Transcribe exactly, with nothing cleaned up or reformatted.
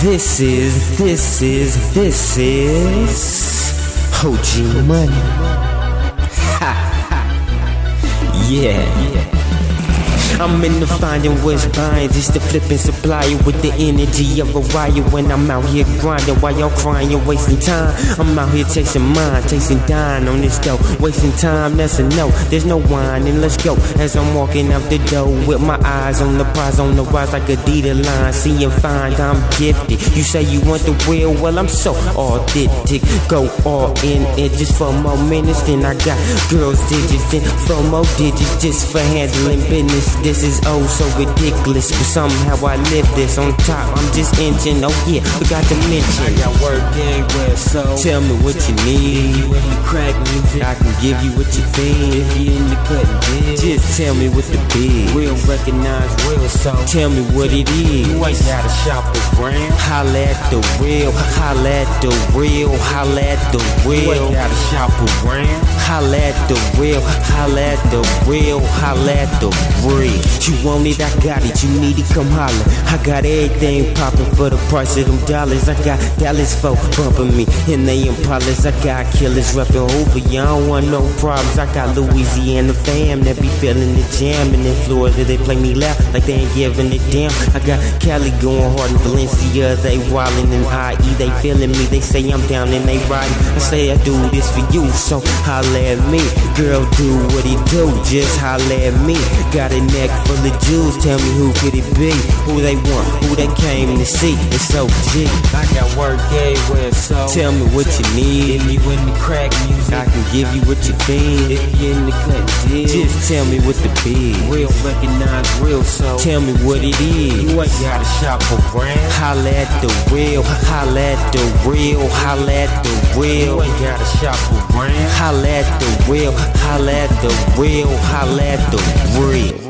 This is, this is, this is O G Money. Ha ha. Yeah. I'm in the finding what's buying, just the flipping supplier with the energy of a wire. When I'm out here grinding while y'all crying, you're wasting time. I'm out here chasing mine, chasing dine on this dough. Wasting time, that's a no, there's no wine, and let's go. As I'm walking out the door with my eyes on the prize, on the rise like a Dita line. See and find I'm gifted. You say you want the real, well I'm so authentic. Go all in it just for more minutes, then I got girls digits, then four more digits just for handling business. This is oh so ridiculous, but somehow I live this on top. I'm just inching, oh yeah, forgot to mention I got work everywhere, so tell me what you need. If you in the crack music, I can give you what you think. If you in the cutting deal, just tell me what the big. Real recognize real, so tell me what it is. You ain't gotta shop around. Holla at the real, holla at the real, holla at the real. You ain't gotta shop around. Holla at the real, holla at the real, holla at the real. You want it, I got it, you need it, come holler. I got everything poppin' for the price of them dollars. I got Dallas folk bumpin' me in they Impalas. I got killers reppin' over, you don't want no problems. I got Louisiana fam that be feelin' the jam. And in Florida they play me loud like they ain't giving a damn. I got Cali going hard in Valencia, they wildin' in I E. They feelin' me, they say I'm down and they riding. I say I do this for you, so holla at me. Girl, do what he do, just holla at me. Got a neck full of jewels, tell me who could it be? Who they want, who they came to see? It's O G. I got work everywhere, so tell me what you need. If you in the crack music, I can give you what you feel. If you in the cut deal, just tell me what the big. Real recognize real, so tell me what it is. You ain't gotta shop around. Holla at the real, holla at the real, holla at the real. You ain't gotta shop around. Holla at the real, holla at the real, holla at the real.